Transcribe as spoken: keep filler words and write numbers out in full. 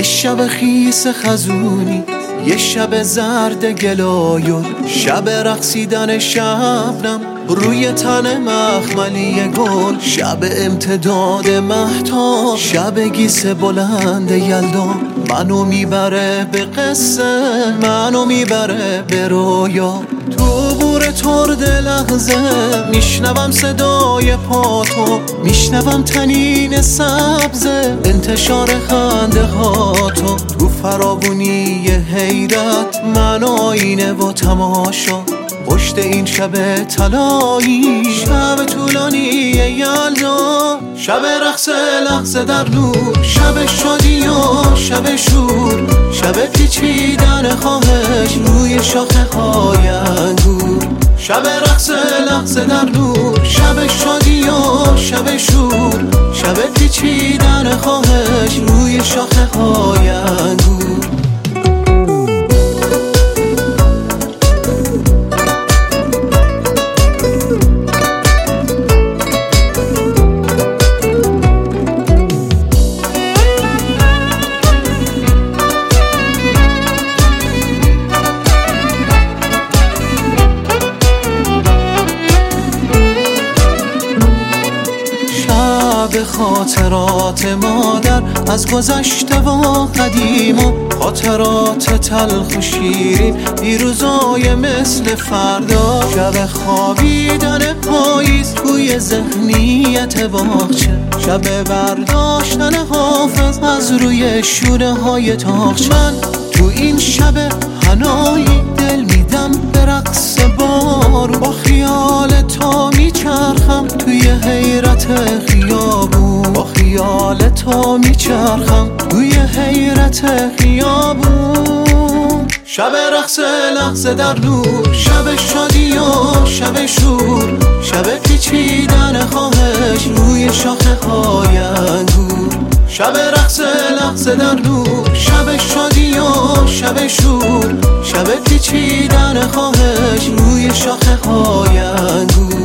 یه شب خیس خزونی، یه شب زرد گلایون، شب رقصیدن شبنم روی تن مخملی گل، شب امتداد مهتاب، شب گیس بلند یلدا. منو میبره به قصه، منو میبره به رویا. تو بور ترد لحظه میشنوم صدای پاتو، میشنوم تنین سبز انتشار خنده هاتو. تو فراوونی حیرت من آینه و تماشا، پشت این شب طلایی، شب طولانی یلدا. شب رقص لحظه در نور، شب شادی و شب شور، شب پیچیدن خواهش روی شاخه های انگور. شب رقص لحظه در نور، شب شادی و شب شور، شب پیچیدن خواهش روی شاخه های انگور. به خاطرات مادر از گذشته و قدیم و خاطرات تلخ و شیرین، دیروزای مثل فردا. شب خوابیدن پاییز توی ذهنیت باغچه، شب برداشتن حافظ از روی شونه های تاقچه. من تو این شب حنایی دل میدم به رقص بار، با خیال تا میچرخم توی حیرت خیابون، با خیال تا میچرخم توی حیرت خیابون. شب رقص لحظه در نور، شب شادی و شب شور، شب پیچیدن خواهش روی شاخه های انگور. شب رقص لحظه در نور، شب شادی و شب شور، شب پیچیدن خواهش روی شاخه های انگور.